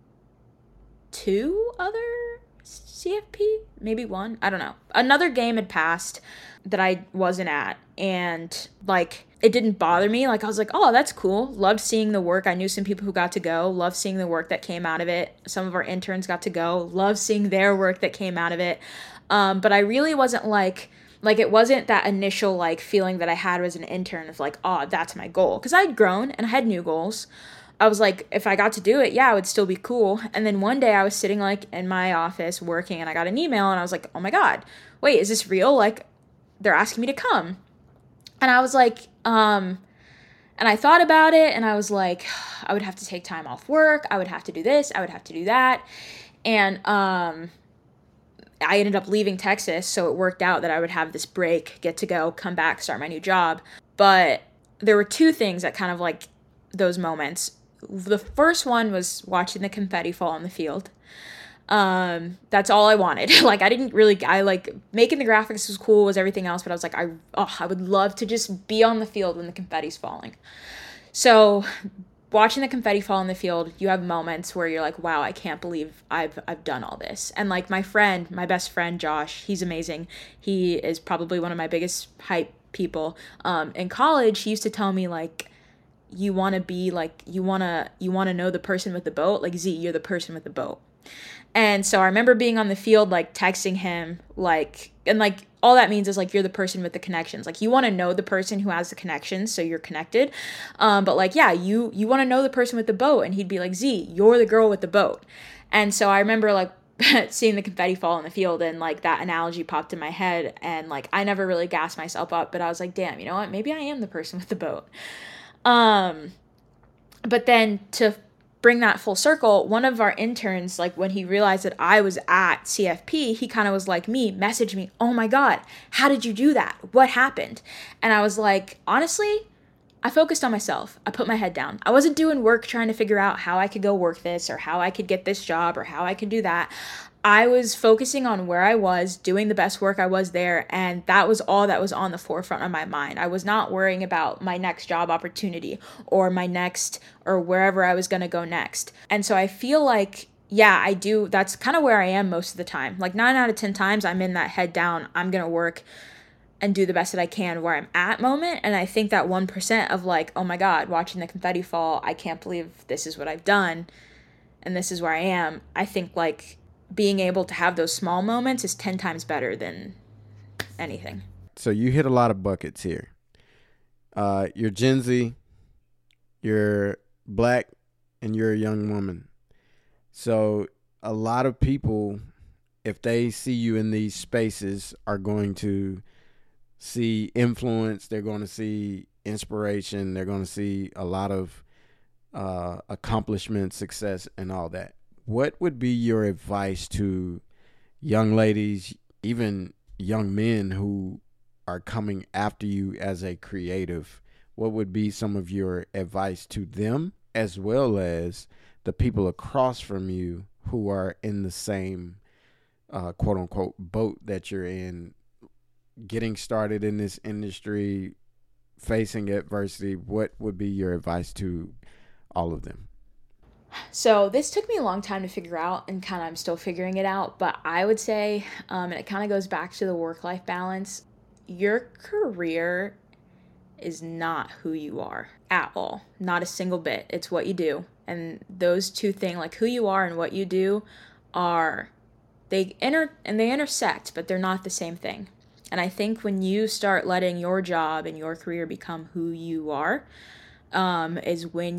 2 other CFP, maybe 1, I don't know. Another game had passed that I wasn't at, and like it didn't bother me. Like I was like, oh, that's cool. Loved seeing the work. I knew some people who got to go. Loved seeing the work that came out of it. Some of our interns got to go. Loved seeing their work that came out of it. But I really wasn't like it wasn't that initial like feeling that I had as an intern of like, oh, that's my goal. Because I'd grown and I had new goals. I was like, if I got to do it, yeah, it would still be cool. And then one day I was sitting like in my office working and I got an email and I was like, oh my God, wait, is this real? Like they're asking me to come. And I was like, and I thought about it and I was like, I would have to take time off work. I would have to do this. I would have to do that. And I ended up leaving Texas. So it worked out that I would have this break, get to go, come back, start my new job. But there were 2 things that kind of like those moments. The first one was watching the confetti fall on the field. That's all I wanted. Like, I like making the graphics was cool, was everything else, but I was like, I would love to just be on the field when the confetti's falling. So watching the confetti fall on the field, you have moments where you're like, wow, I can't believe I've done all this. And like my best friend, Josh, he's amazing. He is probably one of my biggest hype people. In college, he used to tell me like, you want to be like, you want to know the person with the boat, like Z, you're the person with the boat. And so I remember being on the field, like texting him, like, and like all that means is like you're the person with the connections. Like you want to know the person who has the connections, so you're connected. But like, yeah, you want to know the person with the boat, and he'd be like, Z, you're the girl with the boat. And so I remember like seeing the confetti fall in the field, and like that analogy popped in my head, and like I never really gassed myself up, but I was like, damn, you know what? Maybe I am the person with the boat. But then to bring that full circle, one of our interns, like when he realized that I was at CFP, he kind of was like me, messaged me, oh my God, how did you do that? What happened? And I was like, honestly, I focused on myself. I put my head down. I wasn't doing work trying to figure out how I could go work this or how I could get this job or how I could do that. I was focusing on where I was, doing the best work I was there, and that was all that was on the forefront of my mind. I was not worrying about my next job opportunity or my next, or wherever I was going to go next. And so I feel like, yeah, I do. That's kind of where I am most of the time. Like 9 out of 10 times I'm in that head down, I'm going to work and do the best that I can where I'm at moment. And I think that 1% of like, oh my God, watching the confetti fall, I can't believe this is what I've done and this is where I am. I think like being able to have those small moments is 10 times better than anything. So you hit a lot of buckets here. You're Gen Z, you're Black, and you're a young woman. So a lot of people, if they see you in these spaces, are going to see influence. They're going to see inspiration. They're going to see a lot of accomplishment, success, and all that. What would be your advice to young ladies, even young men who are coming after you as a creative? What would be some of your advice to them, as well as the people across from you who are in the same quote unquote boat that you're in, getting started in this industry, facing adversity? What would be your advice to all of them? So this took me a long time to figure out, and kind of I'm still figuring it out, but I would say, and it kind of goes back to the work-life balance, your career is not who you are at all. Not a single bit. It's what you do. And those two things, like who you are and what you do, they intersect, but they're not the same thing. And I think when you start letting your job and your career become who you are, is when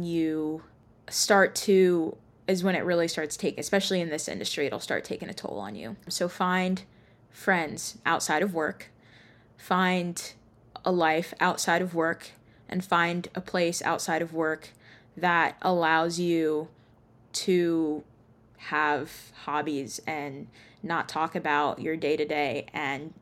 it really starts taking, especially in this industry, it'll start taking a toll on you. So find friends outside of work, find a life outside of work, and find a place outside of work that allows you to have hobbies and not talk about your day-to-day and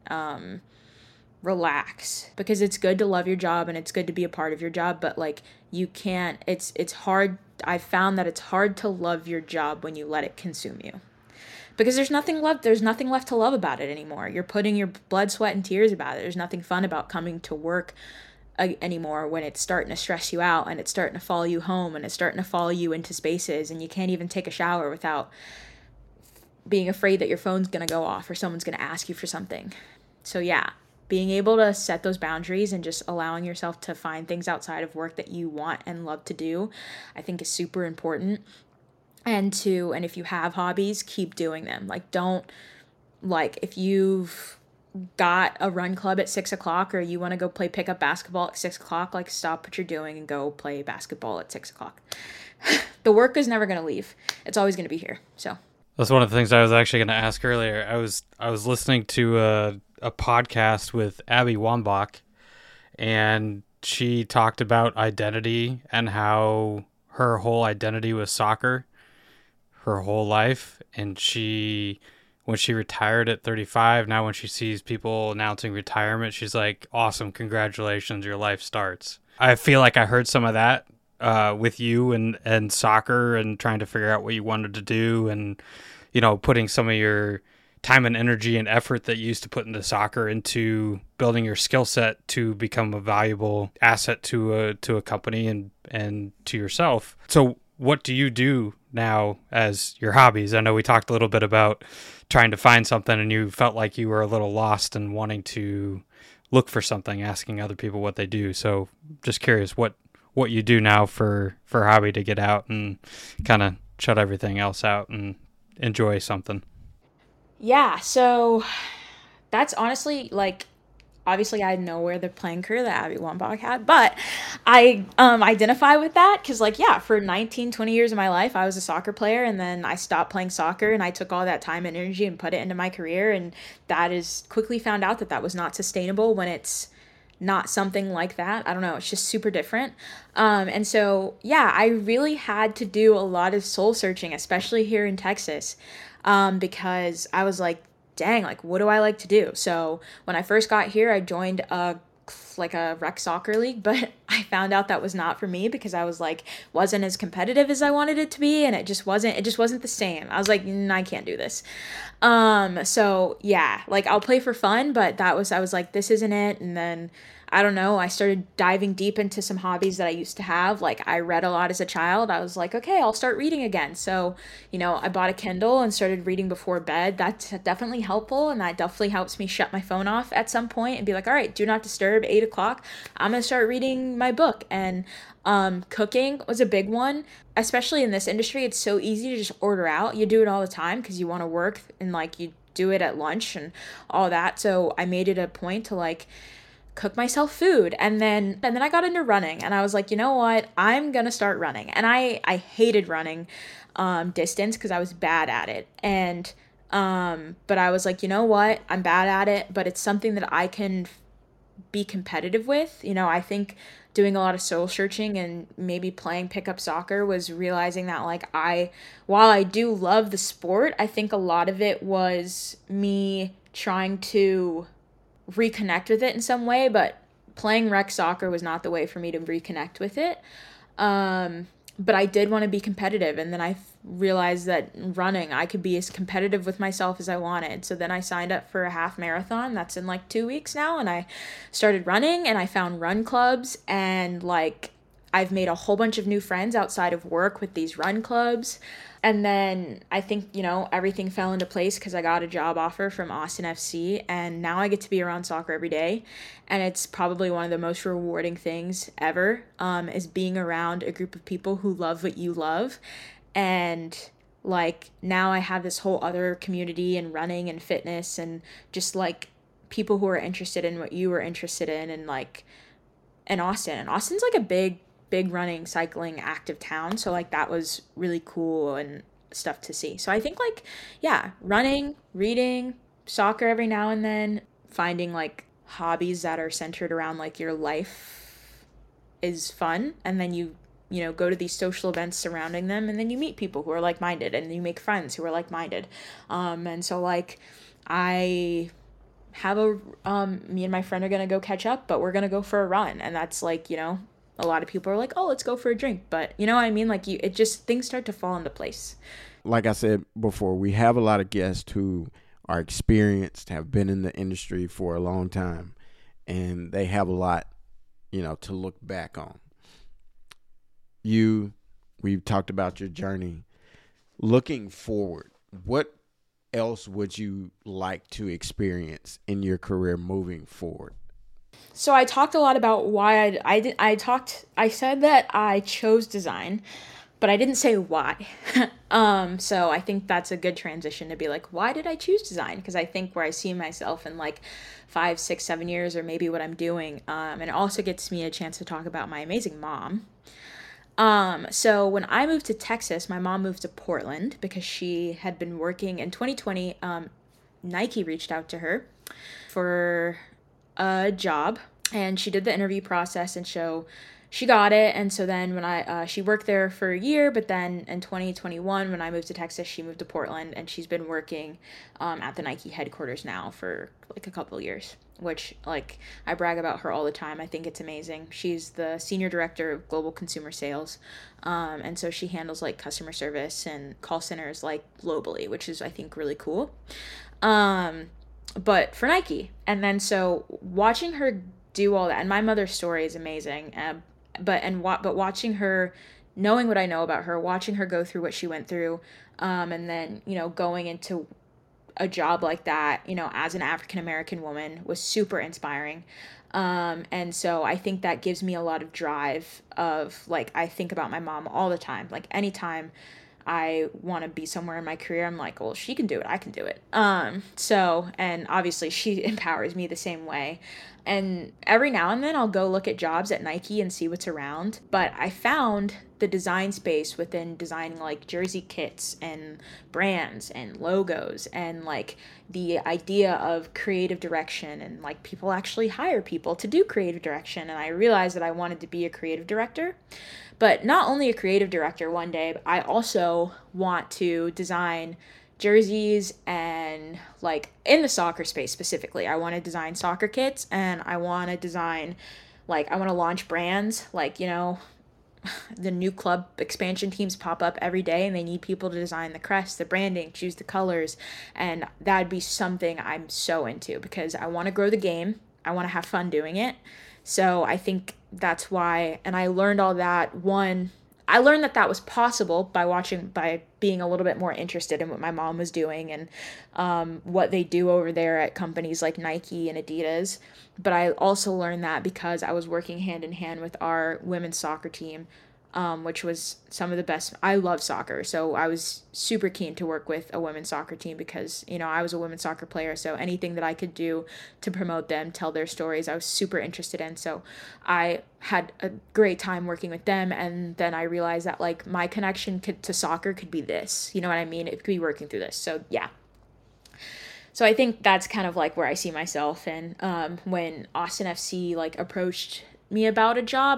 relax, because it's good to love your job and it's good to be a part of your job, but like you can't, it's hard. I've found that it's hard to love your job when you let it consume you, because there's nothing left to love about it anymore. You're putting your blood, sweat, and tears about it. There's nothing fun about coming to work anymore when it's starting to stress you out and it's starting to follow you home and it's starting to follow you into spaces and you can't even take a shower without being afraid that your phone's going to go off or someone's going to ask you for something. So yeah, being able to set those boundaries and just allowing yourself to find things outside of work that you want and love to do, I think is super important. And if you have hobbies, keep doing them. If you've got a run club at 6:00 or you want to go play pickup basketball at 6:00, like stop what you're doing and go play basketball at 6:00. The work is never going to leave. It's always going to be here. So that's one of the things I was actually going to ask earlier. I was listening to a podcast with Abby Wambach, and she talked about identity and how her whole identity was soccer her whole life. And when she retired at 35, now when she sees people announcing retirement, she's like, awesome, congratulations, your life starts. I feel like I heard some of that with you and soccer and trying to figure out what you wanted to do, and putting some of your time and energy and effort that you used to put into soccer into building your skill set to become a valuable asset to a company and to yourself. So what do you do now as your hobbies? I know we talked a little bit about trying to find something and you felt like you were a little lost and wanting to look for something, asking other people what they do. So just curious what you do now for hobby to get out and kind of shut everything else out and enjoy something? Yeah, so that's honestly like obviously I know where the playing career that Abby Wambach had, but I identify with that because like yeah, for 19, 20 years of my life I was a soccer player, and then I stopped playing soccer and I took all that time and energy and put it into my career, and that is quickly found out that that was not sustainable when it's not something like that. I don't know, it's just super different. And so yeah, I really had to do a lot of soul searching, especially here in Texas, because I was like, dang, like what do I like to do? So when I first got here, I joined a rec soccer league, but I found out that was not for me because I was like wasn't as competitive as I wanted it to be, and it just wasn't the same. I was like, I can't do this. So yeah, like I'll play for fun, but I was like, this isn't it. And then I don't know, I started diving deep into some hobbies that I used to have. Like I read a lot as a child. I was like, okay, I'll start reading again. So, I bought a Kindle and started reading before bed. That's definitely helpful. And that definitely helps me shut my phone off at some point and be like, all right, do not disturb, 8 o'clock. I'm going to start reading my book. And cooking was a big one, especially in this industry. It's so easy to just order out. You do it all the time because you want to work and like you do it at lunch and all that. So I made it a point to like cook myself food, and then I got into running, and I was like, you know what, I'm gonna start running. And I hated running distance because I was bad at it, and but I was like, you know what, I'm bad at it, but it's something that I can be competitive with. I think doing a lot of soul searching and maybe playing pickup soccer was realizing that like while I do love the sport, I think a lot of it was me trying to reconnect with it in some way, but playing rec soccer was not the way for me to reconnect with it. But I did want to be competitive, and then I realized that running, I could be as competitive with myself as I wanted. So then I signed up for a half marathon that's in like 2 weeks now, and I started running, and I found run clubs, and like I've made a whole bunch of new friends outside of work with these run clubs. And then I think, everything fell into place because I got a job offer from Austin FC, and now I get to be around soccer every day. And it's probably one of the most rewarding things ever, is being around a group of people who love what you love. And like now I have this whole other community in running and fitness and just like people who are interested in what you were interested in, and like in Austin. And Austin's like a big running, cycling, active town. So like that was really cool and stuff to see. So I think like, yeah, running, reading, soccer every now and then, finding like hobbies that are centered around like your life is fun. And then go to these social events surrounding them, and then you meet people who are like-minded, and you make friends who are like-minded. And so like I have me and my friend are going to go catch up, but we're going to go for a run. And that's like, a lot of people are like, oh, let's go for a drink. But you know what I mean? Like it just, things start to fall into place. Like I said before, we have a lot of guests who are experienced, have been in the industry for a long time, and they have a lot, to look back on. We've talked about your journey. Looking forward, what else would you like to experience in your career moving forward? So I talked a lot about why I said that I chose design, but I didn't say why. So I think that's a good transition to be like, why did I choose design? Because I think where I see myself in like 5, 6, 7 years, or maybe what I'm doing. And it also gets me a chance to talk about my amazing mom. So when I moved to Texas, my mom moved to Portland because she had been working in 2020. Nike reached out to her for a job, and she did the interview process, and so she got it. And so then when she worked there for a year, but then in 2021 when I moved to Texas, she moved to Portland, and she's been working at the Nike headquarters now for like a couple of years, which like I brag about her all the time. I think it's amazing. She's the senior director of global consumer sales, and so she handles like customer service and call centers like globally, which is I think really cool. But for Nike. And then so watching her do all that, and my mother's story is amazing. But watching her, knowing what I know about her, watching her go through what she went through, and then going into a job like that, as an African American woman was super inspiring. And so I think that gives me a lot of drive of like I think about my mom all the time. Like anytime I want to be somewhere in my career, I'm like, well, she can do it, I can do it. So, and obviously she empowers me the same way. And every now and then I'll go look at jobs at Nike and see what's around. But I found the design space within designing like jersey kits and brands and logos and like the idea of creative direction, and like people actually hire people to do creative direction. And I realized that I wanted to be a creative director. But not only a creative director one day, but I also want to design jerseys and like in the soccer space specifically. I want to design soccer kits, and I want to design like I want to launch brands like, you know, the new club expansion teams pop up every day and they need people to design the crest, the branding, choose the colors, and that'd be something I'm so into because I want to grow the game. I want to have fun doing it. So I think that's why, and I learned all that. I learned that was possible by being a little bit more interested in what my mom was doing and what they do over there at companies like Nike and Adidas. But I also learned that because I was working hand in hand with our women's soccer team, which was some of the best. I love soccer, so I was super keen to work with a women's soccer team because, you know, I was a women's soccer player, so anything that I could do to promote them, tell their stories, I was super interested in. So I had a great time working with them, and then I realized that, like, my connection to soccer could be this, you know what I mean? It could be working through this, so yeah. So I think that's kind of, like, where I see myself, and when Austin FC, like, approached me about a job,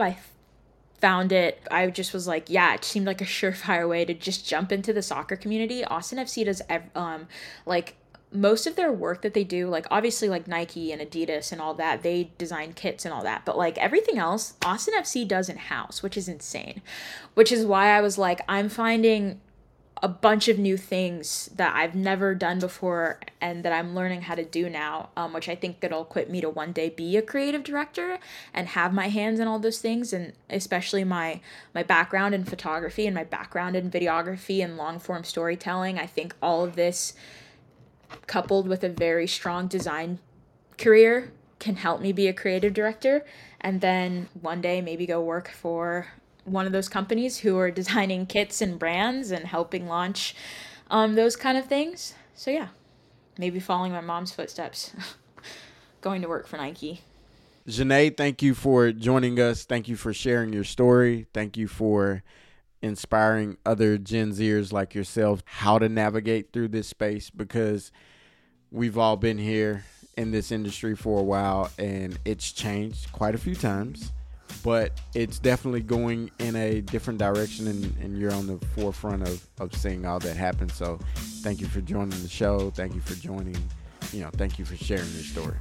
I just was like, yeah, it seemed like a surefire way to just jump into the soccer community. Austin FC does, like, most of their work that they do, like, obviously, like, Nike and Adidas and all that, they design kits and all that, but, like, everything else, Austin FC does in-house, which is insane, which is why I was like, I'm finding a bunch of new things that I've never done before and that I'm learning how to do now, which I think that'll equip me to one day be a creative director and have my hands in all those things, and especially my background in photography and my background in videography and long form storytelling. I think all of this coupled with a very strong design career can help me be a creative director, and then one day maybe go work for one of those companies who are designing kits and brands and helping launch those kind of things. So yeah, maybe following my mom's footsteps, going to work for Nike. Janae, thank you for joining us. Thank you for sharing your story. Thank you for inspiring other Gen Zers like yourself how to navigate through this space, because we've all been here in this industry for a while and it's changed quite a few times, but it's definitely going in a different direction, and you're on the forefront of seeing all that happen. So thank you for joining the show. Thank you for joining, thank you for sharing your story.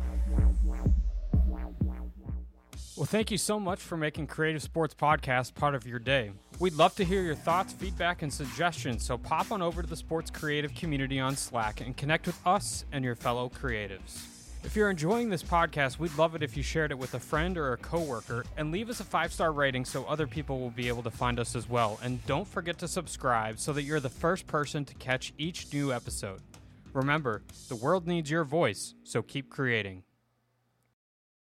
Well, thank you so much for making Creative Sports Podcast part of your day. We'd love to hear your thoughts, feedback, and suggestions, so pop on over to the sports creative community on Slack and connect with us and your fellow creatives. If you're enjoying this podcast, we'd love it if you shared it with a friend or a coworker, and leave us a 5-star rating so other people will be able to find us as well. And don't forget to subscribe so that you're the first person to catch each new episode. Remember, the world needs your voice, so keep creating.